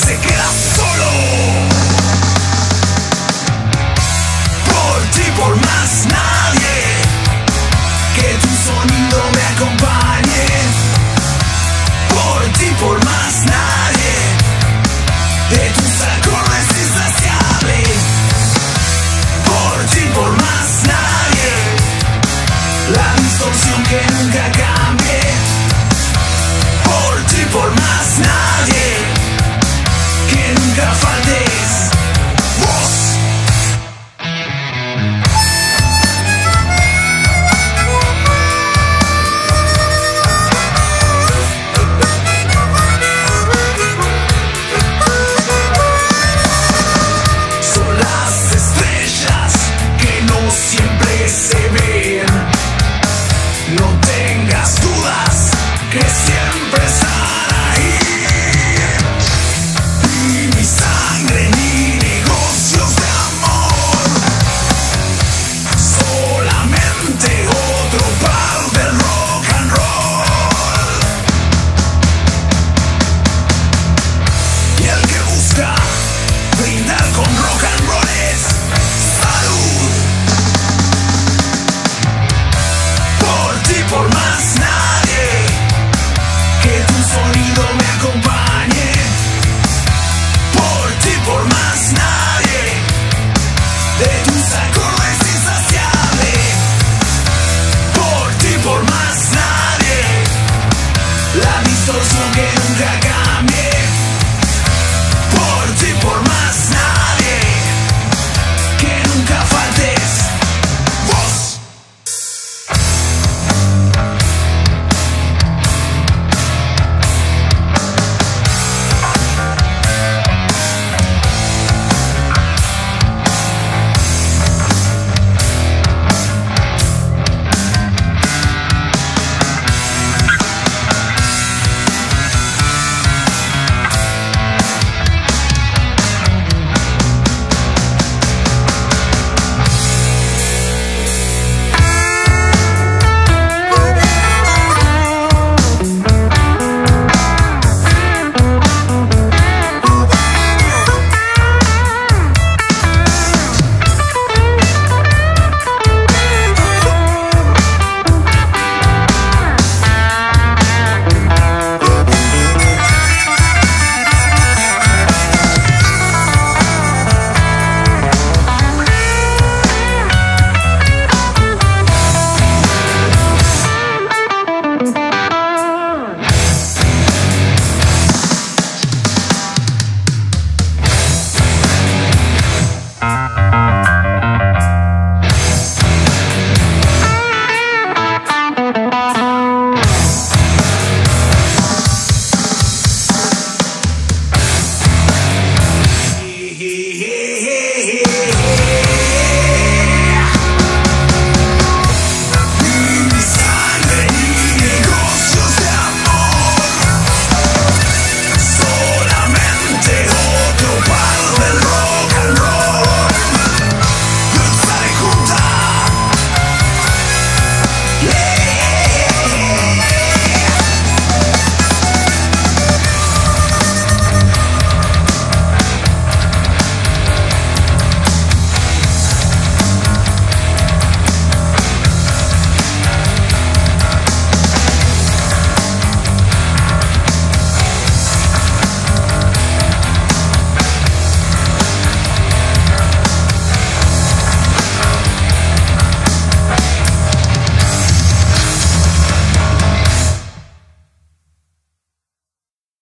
se queda solo. Por ti, por más nadie, que tu sonido me acompañe. Por ti, por más nadie, de tus acordes insaciables. Por ti, por más nadie, la distorsión que nunca cambie. Por ti, por más nadie, que nunca faltes vos. Son las estrellas que no siempre se ven. No tengas dudas que siempre están ahí. Ni mi sangre ni negocios de amor. Solamente otro par del rock and roll. Y el que busca brindar con rock and roll es salud. Por ti, por más nadie, que tu sonido me acompañe. Por ti, por más nadie, de tus acordes insaciables. Por ti, por más nadie, la distorsión que